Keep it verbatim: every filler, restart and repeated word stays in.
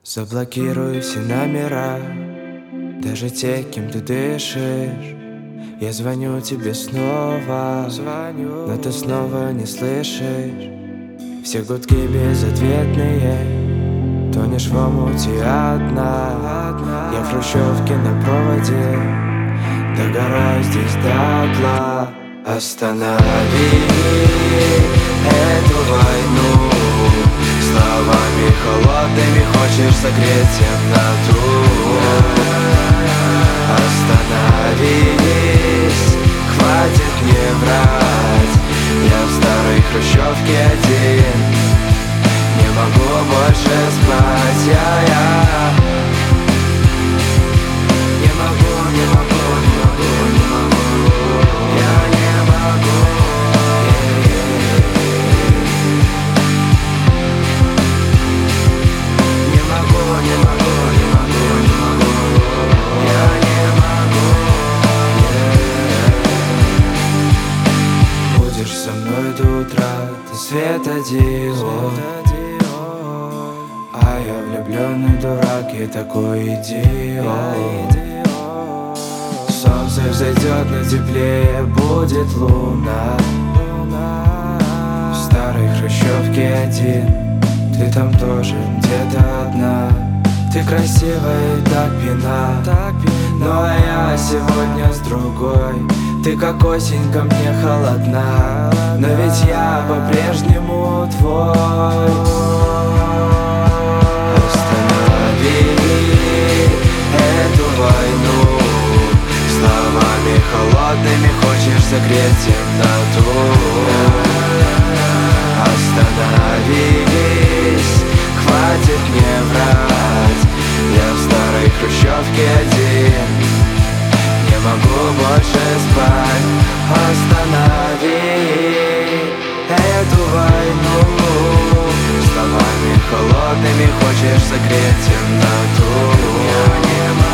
Заблокируй все номера, даже те, кем ты дышишь. Я звоню тебе снова, звоню, но ты снова не слышишь. Все гудки безответные, тонешь в омуте одна. Я в хрущевке на проводе, догораю здесь дотла. Останови эту войну словами холодными, хочешь согреть темноту. Остановись, хватит мне врать. Я в старой хрущевке один, не могу больше спать. Я-я не могу, не могу, не могу, не могу. Я не могу. Не могу, не могу, не могу, не могу. Я не могу. Будешь со мной до утра, ты светодиод. А я влюбленный дурак и такой идиот. Солнце взойдет, но теплее будет луна. В старой хрущевке один, ты там тоже где-то одна. Ты красивая и так пьяна, ну а я сегодня с другой. Ты как осень ко мне холодна, но ведь я по-прежнему твой. Останови эту войну словами холодными, хочешь согреть темноту. Остановись, хватит мне врать. Я в старой хрущевке один, не могу больше спать. Останови эту войну словами холодными, хочешь согреть темноту. Я не могу.